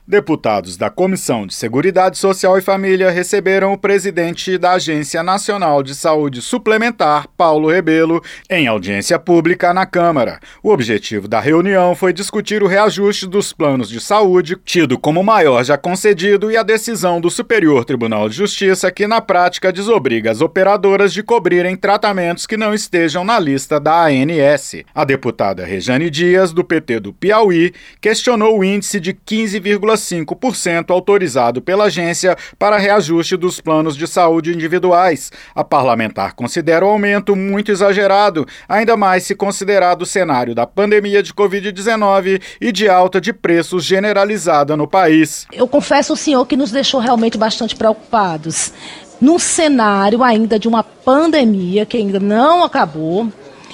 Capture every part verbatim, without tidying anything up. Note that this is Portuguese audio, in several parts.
Deputados da Comissão de Seguridade Social e Família receberam o presidente da Agência Nacional de Saúde Suplementar, Paulo Rebelo, em audiência pública na Câmara. O objetivo da reunião foi discutir o reajuste dos planos de saúde, tido como o maior já concedido, e a decisão do Superior Tribunal de Justiça, que na prática desobriga as operadoras de cobrirem tratamentos que não estejam na lista da A N S. A deputada Rejane Dias, do P T do Piauí, questionou o índice de quinze vírgula cinco por cento autorizado pela agência para reajuste dos planos de saúde individuais. A parlamentar considera o aumento muito exagerado, ainda mais se considerado o cenário da pandemia de covid dezenove e de alta de preços generalizada no país. Eu confesso ao senhor que nos deixou realmente bastante preocupados. Num cenário ainda de uma pandemia que ainda não acabou,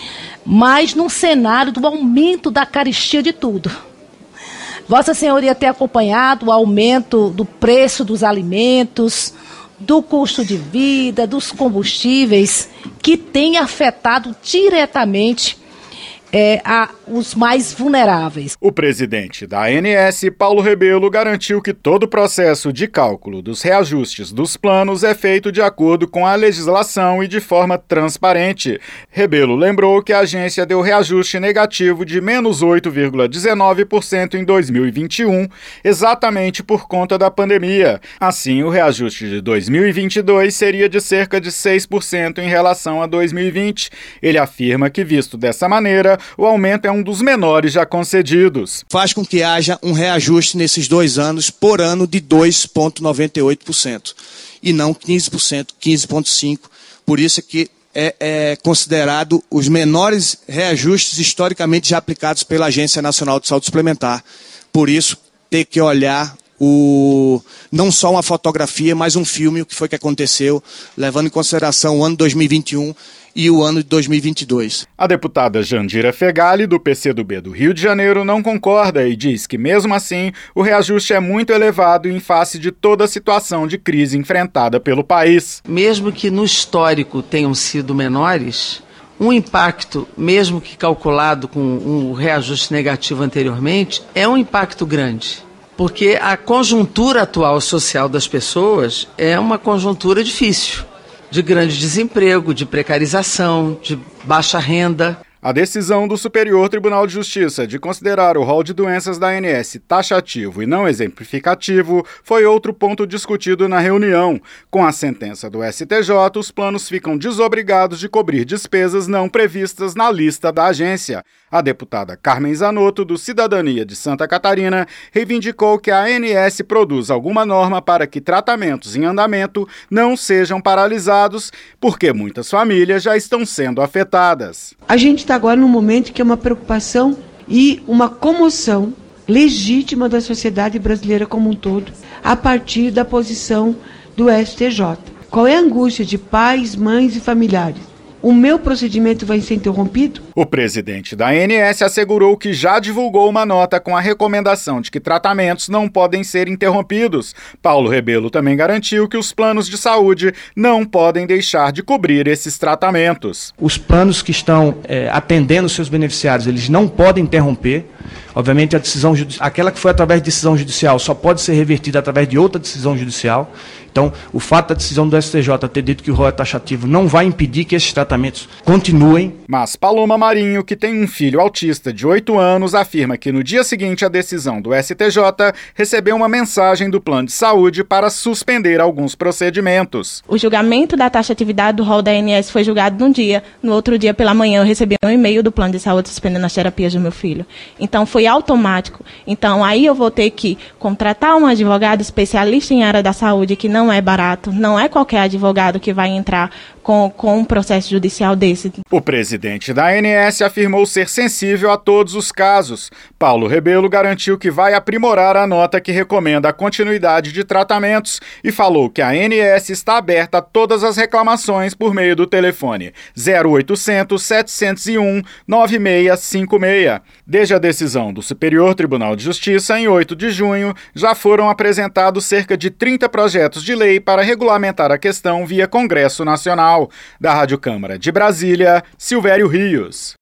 mas num cenário do aumento da carestia de tudo. Vossa Senhoria tem acompanhado o aumento do preço dos alimentos, do custo de vida, dos combustíveis, que tem afetado diretamente É, a, os mais vulneráveis. O presidente da A N S, Paulo Rebelo, garantiu que todo o processo de cálculo dos reajustes dos planos é feito de acordo com a legislação e de forma transparente. Rebelo lembrou que a agência deu reajuste negativo de menos oito vírgula dezenove por cento em dois mil e vinte e um, exatamente por conta da pandemia. Assim, o reajuste de dois mil e vinte e dois seria de cerca de seis por cento em relação a dois mil e vinte. Ele afirma que, visto dessa maneira, o aumento é um dos menores já concedidos. Faz com que haja um reajuste nesses dois anos por ano de dois vírgula noventa e oito por cento e não quinze por cento, quinze vírgula cinco por cento. Por isso é que é, é considerado os menores reajustes historicamente já aplicados pela Agência Nacional de Saúde Suplementar. Por isso, ter que olhar o, não só uma fotografia, mas um filme, o que foi que aconteceu, levando em consideração o ano dois mil e vinte e um e o ano de dois mil e vinte e dois. A deputada Jandira Fegali, do P C do B do Rio de Janeiro, não concorda e diz que, mesmo assim, o reajuste é muito elevado em face de toda a situação de crise enfrentada pelo país. Mesmo que no histórico tenham sido menores, um impacto, mesmo que calculado com um reajuste negativo anteriormente, é um impacto grande. Porque a conjuntura atual social das pessoas é uma conjuntura difícil, de grande desemprego, de precarização, de baixa renda. A decisão do Superior Tribunal de Justiça de considerar o rol de doenças da A N S taxativo e não exemplificativo foi outro ponto discutido na reunião. Com a sentença do S T J, os planos ficam desobrigados de cobrir despesas não previstas na lista da agência. A deputada Carmen Zanotto, do Cidadania de Santa Catarina, reivindicou que a A N S produza alguma norma para que tratamentos em andamento não sejam paralisados, porque muitas famílias já estão sendo afetadas. A gente está agora num momento que é uma preocupação e uma comoção legítima da sociedade brasileira como um todo, a partir da posição do S T J. Qual é a angústia de pais, mães e familiares? O meu procedimento vai ser interrompido? O presidente da A N S assegurou que já divulgou uma nota com a recomendação de que tratamentos não podem ser interrompidos. Paulo Rebelo também garantiu que os planos de saúde não podem deixar de cobrir esses tratamentos. Os planos que estão é, atendendo seus beneficiários, eles não podem interromper. Obviamente, a decisão judicial, aquela que foi através de decisão judicial só pode ser revertida através de outra decisão judicial. Então, o fato da decisão do S T J ter dito que o rol é taxativo não vai impedir que esses tratamentos continuem. Mas Paloma Marinho, que tem um filho autista de oito anos, afirma que no dia seguinte à decisão do S T J, recebeu uma mensagem do plano de saúde para suspender alguns procedimentos. O julgamento da taxatividade do rol da A N S foi julgado num dia. No outro dia, pela manhã, eu recebi um e-mail do plano de saúde suspendendo as terapias do meu filho. Então, foi automático. Então, aí eu vou ter que contratar um advogado especialista em área da saúde, que não é barato, não é qualquer advogado que vai entrar com, com um processo judicial desse. O presidente da A N S afirmou ser sensível a todos os casos. Paulo Rebelo garantiu que vai aprimorar a nota que recomenda a continuidade de tratamentos e falou que a A N S está aberta a todas as reclamações por meio do telefone zero oitocentos, setecentos e um, nove seis cinco seis. Desde a decisão do Superior Tribunal de Justiça, em oito de junho, já foram apresentados cerca de trinta projetos de lei para regulamentar a questão via Congresso Nacional. Da Rádio Câmara de Brasília, Silvério Rios.